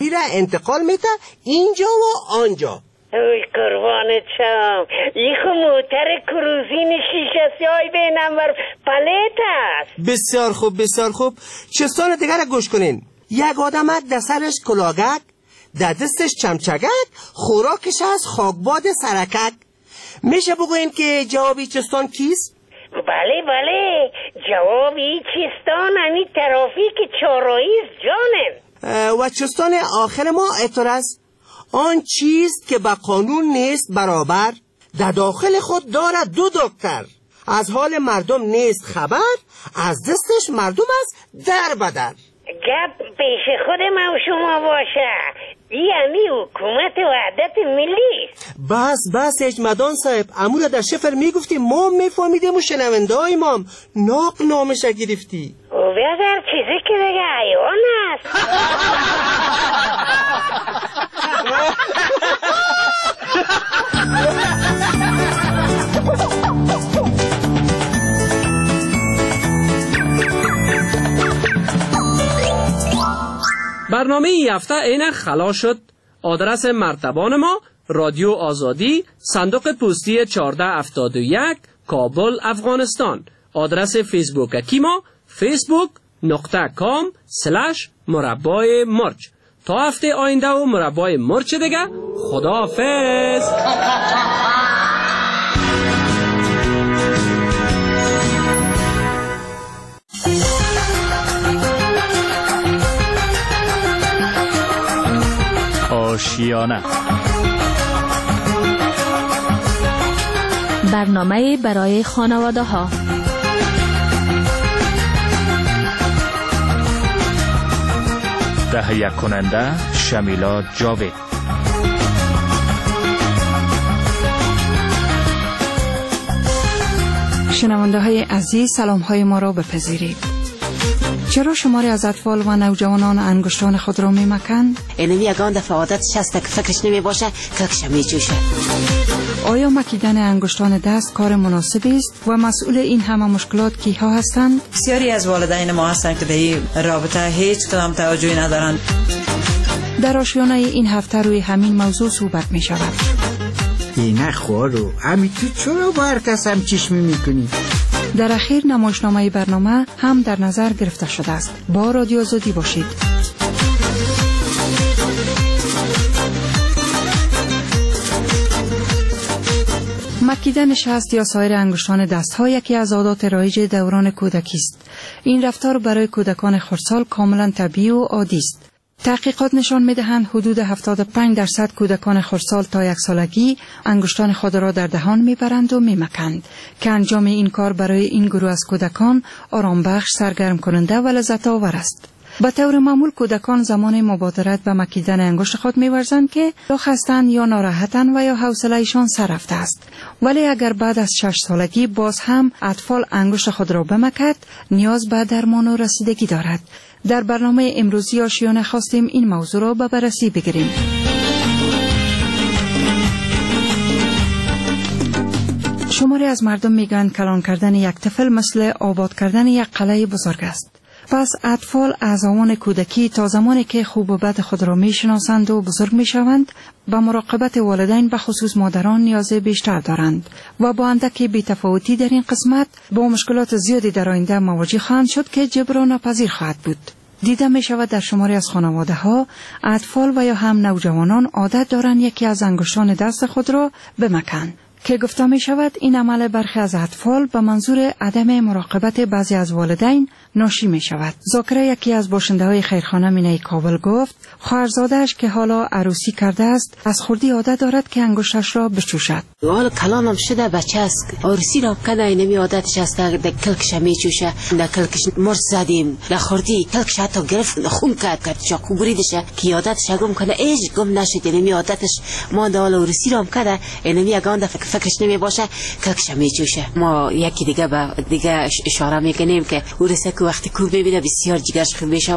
مالی را انتقال میده اینجا و آنجا. اوی قربانت شم، این خو موتر کروزین شیشه سیاه به نمبر پلیت است. بسیار خوب بسیار خوب. چستان دیگر را گوش کنین. یک آدم در سرش کلاگک، در دستش چمچگک، خوراکش از خاکباد سرکک. میشه بگوین که جوابی چستان کیست؟ بله بله، جوابی چستان همی ترافیک چهارراهی جانم. و چستان آخر ما اتر است. آن چیست که با قانون نیست برابر، در داخل خود دارد دو دکتر. از حال مردم نیست خبر، از دستش مردم است در بدر. گپ پیش خود ما و شما باشه، یعنی حکومت وحدت ملی. بس اجمدان صاحب، امور در شفر میگفتی ما میفهمیدیم و شنونده های ما ناق نامش گرفتی. و بیادر چیزی که دیگه حیوان است. برنامه این هفته اینک خلاص شد. آدرس مرتبان ما رادیو آزادی، صندوق پستی 1471، کابل، افغانستان. آدرس فیسبوک ما facebook.com/مربای مرچ. تا هفته آینده و مربای مرچ دیگه. خداحافظ. آشیانه، برنامه برای خانواده ها. تهیه کننده شمیلا جاوید. شنونده های عزیز، سلام های ما را بپذیرید. چرا شماری از اطفال و نوجوانان انگشتان خود را می مکند؟ اینمی یگان دفعه عادتش هست که فکرش نمی باشه کلکش می جوشه. آیا مکیدن انگشتان دست کار مناسبی است و مسئول این همه مشکلات کیها هستند؟ بسیاری از والدین ما هستند که در این رابطه هیچ کدام توجهی ندارند. در آشیانه این هفته روی همین موضوع صحبت می شود. اینه خوارو همی تو چرا با هر کس هم چشمی میکنی؟ در اخیر نمایشنامه برنامه هم در نظر گرفته شده است. با رادیو آزادی باشید. مکیدن شست یا سایر انگشتان دست‌ها یکی از عادات رایج دوران کودکی است. این رفتار برای کودکان خردسال کاملا طبیعی و عادی است. تحقیقات نشان می‌دهند حدود 75% کودکان خردسال تا 1 سالگی انگشتان خود را در دهان می‌برند و می‌مکند که انجام این کار برای این گروه از کودکان آرامبخش، سرگرم کننده و لذت آور است. به طور معمول کودکان زمان مبادرت به مکیدن انگشت خود می‌ورزند که یا خستند یا ناراحتند و یا حوصله‌شان سر رفته است. ولی اگر بعد از 6 سالگی باز هم اطفال انگشت خود را بمکد، نیاز به درمان و رسیدگی دارد. در برنامه امروزی آشیانه خواستیم این موضوع را به بررسی بگیریم. شماری از مردم میگن کلان کردن یک طفل مثل آباد کردن یک قلعه بزرگ است. پس اطفال از آن کودکی تا زمانی که خوب و بد خود را میشناسند و بزرگ میشوند به مراقبت والدین به خصوص مادران نیاز بیشتر دارند و با اندکی بی‌تفاوتی در این قسمت با مشکلات زیادی در آینده مواجه خواهند شد که جبران ناپذیر خواهد بود. دیده می شود در شماری از خانواده ها اطفال و یا هم نوجوانان عادت دارند یکی از انگشتان دست خود را بمکند که گفته می شود این عمل برخی از اطفال به منظور عدم مراقبت بعضی از والدین ناشی می شود. ذاکره یکی از باشنده های خیرخانه مینه کابل گفت خواهرزاده‌اش که حالا عروسی کرده است از خردی عادت دارد که انگشتش را بچوشد. حالا کلانم شده بچه است عروسی را کنه اینمی عادتش است در کلکش میچوشه، در کلکش مرد زدیم، در خردی کلکش حتی گرفت خون کرد چاقو بریدشه که عادتش گم کنه ایج گم نشد. اینمی عادتش ما در عروسی را کنه اینمی یگان دفعه فکرش نمی باشه کلکش میچوشه. ما یکی دیگه به دیگه اشاره میکنیم که عروسی که وقتی کور ببینه بسیار جگرش خوب میشه.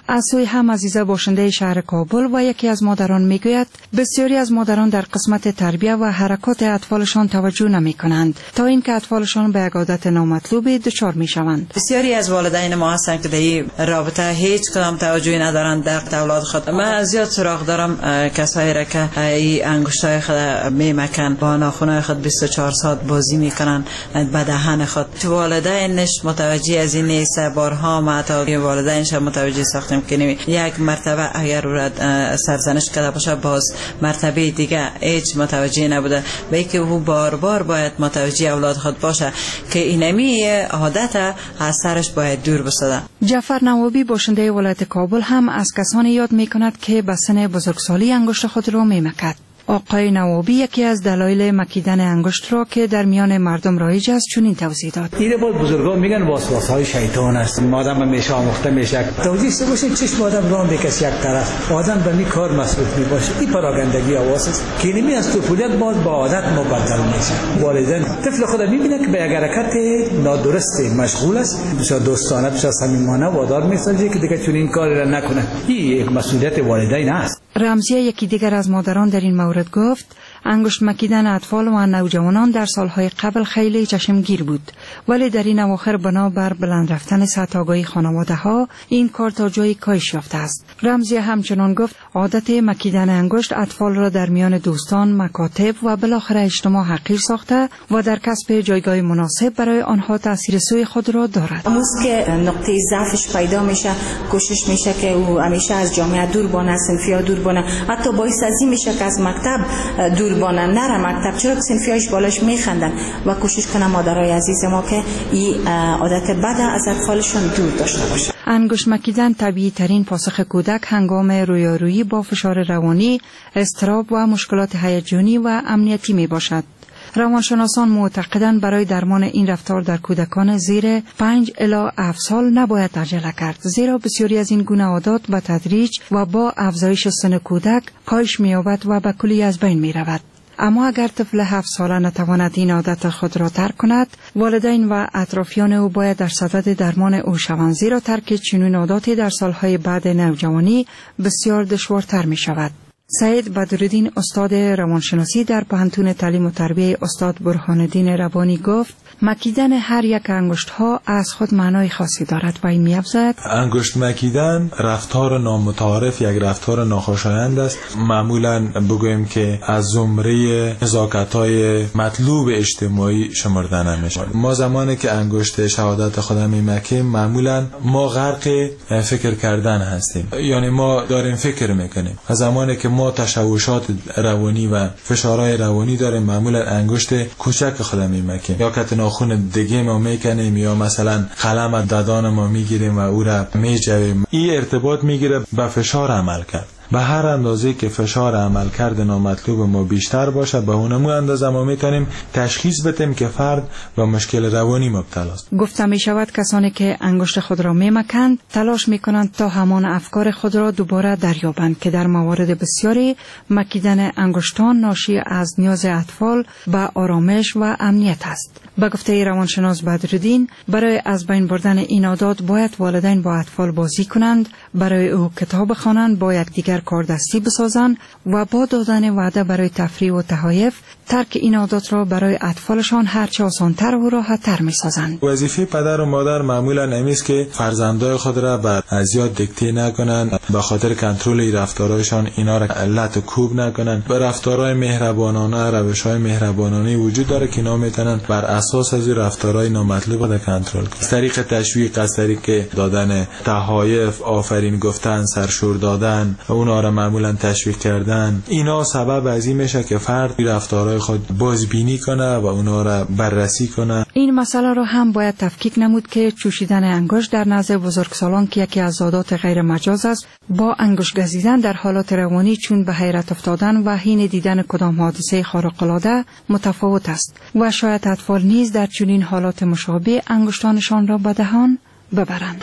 از سوی هم عزیزه باشنده شهر کابل و یکی از مادران میگوید بسیاری از مادران در قسمت تربیت و حرکات اطفالشان توجه نمی کنند تا اینکه اطفالشان به عادت نامطلوبی دچار می شوند. بسیاری از والدین ما هستند که در این رابطه هیچ کدام توجهی ندارند در اولاد خود. من زیاد سراغ دارم کسایی را که این انگشتای خود میمکن با ناخنای خود 24 ساعت بازی میکنن به دهن خود. والدینش متوجه از این نیست. بارها ما تا والدینش متوجه ساختیم که یک مرتبه اگر او را سرزنش کرده باشه باز مرتبه دیگه هیچ متوجه نبوده. به اینکه او بار بار باید متوجه اولاد خود باشه که اینمی عادت از سرش باید دور بسازه. جعفر نوابی باشنده ولایت کابل هم از کسانی یاد میکند که به سن بزرگسالی انگشت خود را میمکد. آقای نوابی یکی از دلایل مکیدن انگشت را که در میان مردم رایج است چنین توضیح داد. این بود بزرگان میگن وسواسه‌های شیطان است. آدم میشه آموخته میشه. توجیه سه باشه چشم آدم راه بکشه یک طرف. آدم به می کار مسئول میباشه. این پراگندگی حواس است. کلمه از طفولیت باز با عادت مبدل میشه. والدین طفل خود میبینه که به یک حرکت نادرست مشغول است. بسیار دوستانه بسیار صمیمانه وادار میسازه که دیگه چنین کاری را نکنه. این یک مسئولیت والدین است. رمزیه یکی دیگر از مادران در این مورد گفت انگشت مکیدن اطفال و نوجوانان در سالهای قبل خیلی چشمگیر بود، ولی در این اواخر بنابر بلند رفتن سطح آگاهی خانواده ها این کار تا جایی کاهش یافته است. رمزی همچنان گفت عادت مکیدن انگشت اطفال را در میان دوستان، مکاتب و بالاخره اجتماع حقیر ساخته و در کسب جایگاه مناسب برای آنها تاثیر سوی خود را دارد. امروز که نقطه ضعفش پیدا میشه کوشش میشه که او همیشه از جامعه دور بانه، صنفیا دور بانه، حتی باعث از این میشه که از مکتب دور بانه، نره مکتب، چرا که صنفیاش بالاش میخندن و کوشش کنم مادرای عزیز ما که این عادت بد از اطفالشون دور داشته باشه. انگشت مکیدن طبیعی ترین پاسخ کودک هنگام رویارویی با فشار روانی، اضطراب و مشکلات هیجانی و امنیتی می باشد. روانشناسان معتقدند برای درمان این رفتار در کودکان زیر 5 الی 7 سال نباید عجله کرد، زیرا بسیاری از این گونه عادات به تدریج و با افزایش سن کودک کاهش می‌یابد و به کلی از بین می‌رود. اما اگر طفل 7 ساله نتواند این عادت خود را ترک کند، والدین و اطرافیان او باید در صدد درمان او شوند، زیرا ترک چنین عاداتی در سالهای بعد نوجوانی بسیار دشوارتر می‌شود. سید بدرالدین استاد روانشناسی در پوهنتون تعلیم و تربیه استاد برهان‌الدین ربانی گفت مکیدن هر یک انگشت ها از خود معنای خاصی دارد و این می‌افزاید انگشت مکیدن رفتار نامتعارف، یک رفتار ناخوشایند است. معمولا بگوییم که از زمره نزاکت‌های مطلوب اجتماعی شمرده نمیشه. ما زمانی که انگشت شهادت خودم میمکیم معمولا ما غرق فکر کردن هستیم، یعنی ما داریم فکر میکنیم. از زمانی که ما تشوشات روانی و فشارهای روانی داریم معمولا انگشت کوچک خودم میمکیم، یا که ناخن دیگه ما میکنیم، یا مثلا قلم ددان ما میگیریم و او را میجویم. این ارتباط میگیره به فشار عمل کرد. به هر اندازه که فشار عمل کرد نامطلوب ما بیشتر باشه، به اونمو اندازه ما میتونیم تشخیص بدیم که فرد به مشکل روانی مبتلا است. گفته می شود کسانی که انگشت خود را میمکند تلاش میکنند تا همان افکار خود را دوباره دریابند که در موارد بسیاری مکیدن انگشتان ناشی از نیاز اطفال به آرامش و امنیت است. به گفته روانشناس بدرالدین، برای از بین بردن این عادات باید والدین با اطفال بازی کنند، برای او کتاب خوانند، با یکدیگر کار دستی بسازند و با دادن وعده برای تفریح و تهایف ترک این عادات را برای اطفالشان هرچه آسان‌تر و راحت‌تر می‌سازند. وظیفه پدر و مادر معمولا نمیست که فرزندای خود را بر ازیاد دیکته نکنند، به خاطر کنترل رفتارهایشان اینا را علت کوب نکنند. به رفتارهای مهربانانه، روش‌های مهربانانه وجود داره که اینا میتونن بر اساس از رفتارهای نامطلوب را کنترل کنند. از طریق تشویق، از طریق دادن تهایف، آفرین گفتن، سرشور دادن، اونا را معمولا تشویق کردن، اینا سبب از این میشه که فرد رفتارهای خود بازبینی کنه و اونا را بررسی کنه. این مسئله را هم باید تفکیک نمود که چوشیدن انگشت در نزد بزرگسالان که یکی از عادات غیر مجاز است، با انگشت گزیدن در حالات روانی چون به حیرت افتادن و حین دیدن کدام حادثه خارق‌العاده متفاوت است و شاید اطفال نیز در چنین حالات مشابه انگشتانشان را به دهان ببرند.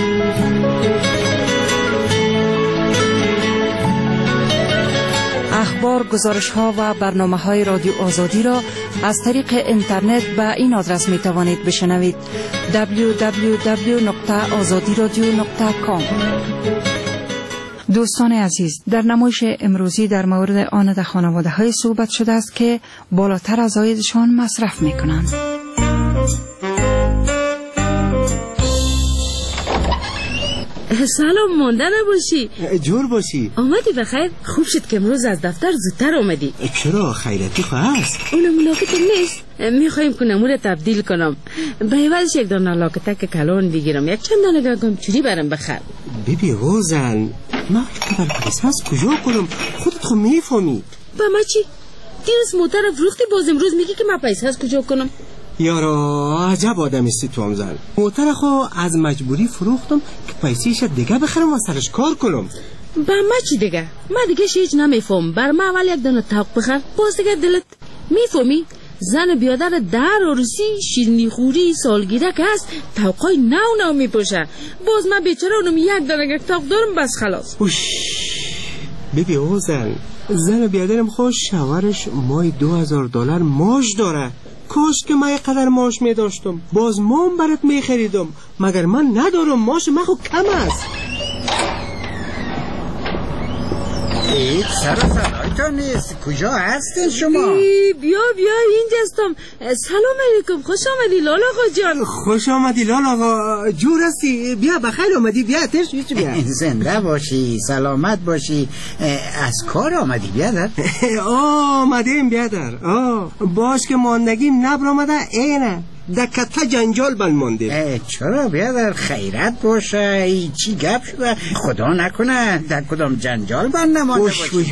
اخبار، گزارش‌ها و برنامه‌های رادیو آزادی را از طریق اینترنت به این آدرس می‌توانید بشنوید: www.azadiradio.com دوستان عزیز، در نمایش امروزی در مورد آن خانواده های صحبت شده است که بالاتر از عایدشان مصرف می کنند. سلام، مانده نباشی. جور باشی. آمدی بخیر؟ خوب شد که امروز از دفتر زودتر آمدی. چرا؟ خیرتی خو هست؟ اونم لاکت نیست. میخوایم که نمور تبدیل کنم. به عوضش یک دانه لاکتک کلان بگیرم، یک چند دانه گم چوری برم بخر. بیبی روزن، ما قبل پیسه هست کجا کنم؟ خودت خو میفهمی. با ما چی؟ دیروز موتر فروختی، باز امروز میگی که ما پیسه هست کجا کنم؟ یارا عجب آدم استی تو هم زن. موتر خو از مجبوری فروختم که پیسیش دیگه بخرم و سرش کار کنم. با ما چی دیگه؟ ما دیگه هیچ نمیفهم. بر ما اول یک دانه تاق بخر، باز دیگه دلت میفهمی؟ زن بیادر در عروسی شیرینی خوری سالگیره که هست تاقای نو میپوشه. باز من بیچاره اونم یک دانه تاق دارم بس خلاص. بیبی اوزن، زن بیادرم خوش شوهرش مای $2000 ماش داره. کاش که من قدر ماش می داشتم، باز مام برات می خریدم، مگر من ندارم. ماش من خود کم است. سر صدایتان نیست. کجا هستین شما؟ بیا اینجاستم. سلام علیکم، خوش آمدی لالا آقا جان. خوش آمدی لالا آقا، جور هستی؟ بیا بخیر آمدی، بیا ترش بیا. زنده باشی، سلامت باشی. از کار آمدی بیادر؟ آمدیم بیادر. باش که ماندگیم نبر آمده اینه دکتا جنجال بند مانده. چرا بیادر؟ خیرت باشه. چی گپ شده؟ خدا نکنه در کدام جنجال بند نمانده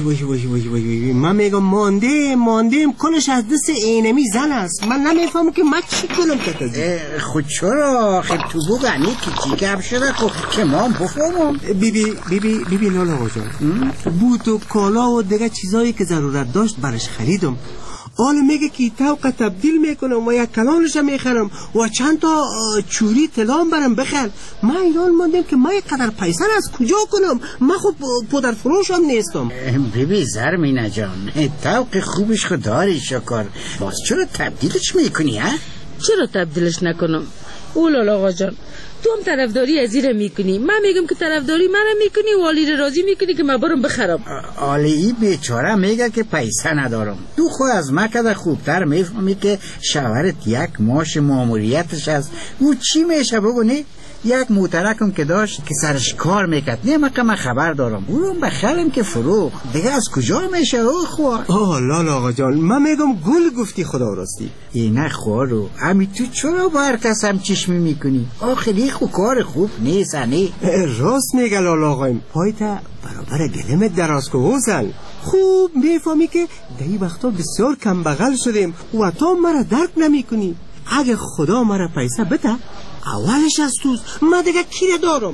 باشی. من میگم ماندیم کلش از دست اینمی زن است. من نمیفهمم که من چی کنم که خود چرا؟ خیلی تو بگنی که چی گپ شده خود که ما بفهمم. بیبی لالا جان، بوت و کالا و دیگه چیزایی که ضرورت داشت برش خریدم. حالا میگه که توقع تبدیل میکنم و یک کلانش میخرم و چند تا چوری تلام برم بخر. من ایران ماندم که من یک قدر پیسه از کجا کنم؟ من خود پدر فروش هم نیستم. بیبی زرمینه جان، توقع خوبش خود داری شکر، باز چرا تبدیلش میکنی ها؟ چرا تبدیلش نکنم؟ اولالا آقا جان، تو هم طرفداری از ایره میکنی، من میگم که طرفداری منم میکنی و آلی راضی میکنی که من برم بخرم. آلی بیچاره میگه که پیسه ندارم. تو خود از من کده خوبتر میفهمی که شوهرت یک ماش ماموریتش از او چی میشه بگونی؟ یک موترکم که داشت که سرش کار میکرد، نیمه من خبر دارم اونم بخرم که فروخ دیگه از کجا میشه او خواه؟ لالا آقا جان، من میگم گل گفتی خدا راستی. اینه خوارو امی تو چرا بر کسم چشمی میکنی؟ آخری خو کار خوب نیست انی. راست میگه لالا آقایم، پایتا برابر گلمت دراز که حسن. خوب میفهمی که دهی وقتا بسیار کم بغل شدیم و تو مرا درک نمیکنی. اگه خدا مرا پیسه بده اولش از توست، من دیگه کیره دارم.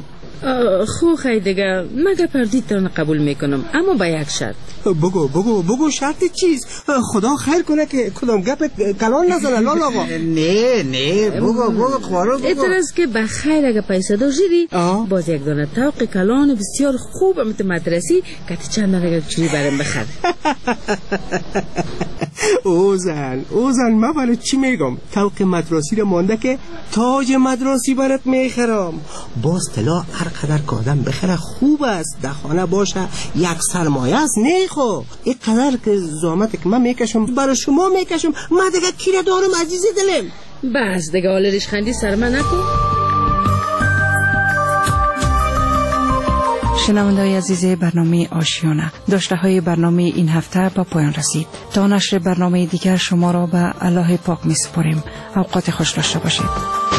خو خیلی دیگه مگه پردیدتان قبول میکنم، اما با یک شرط. بگو شرط چیز؟ خدا خیر کنه که کدام گپ کلان نزنه لالا آقا. نه بگو خوارو بگو. اعتراض که بخیر اگه پیسه داشتی باز یک دانه توق کلان بسیار خوب امت مدرسی که چند دانه چوری برم بخر. اوزن من برای چی میگم؟ توق مدرسی رو مانده که تاج مدرسی برات میخرم. باز طلا هر قدر که آدم بخره خوب است، در خانه باشه یک سرمایه است. نه خو این قدر که زحمت که من میکشم برای شما میکشم، من دیگه کیره دارم عزیز دلم. بس دیگه حال ریشخندی سر من نکن. شنونده‌های عزیز برنامه آشیانه، داشته های برنامه این هفته با پایان رسید. تا نشر برنامه دیگر شما را به الله پاک می سپاریم. اوقات خوش داشته باشید.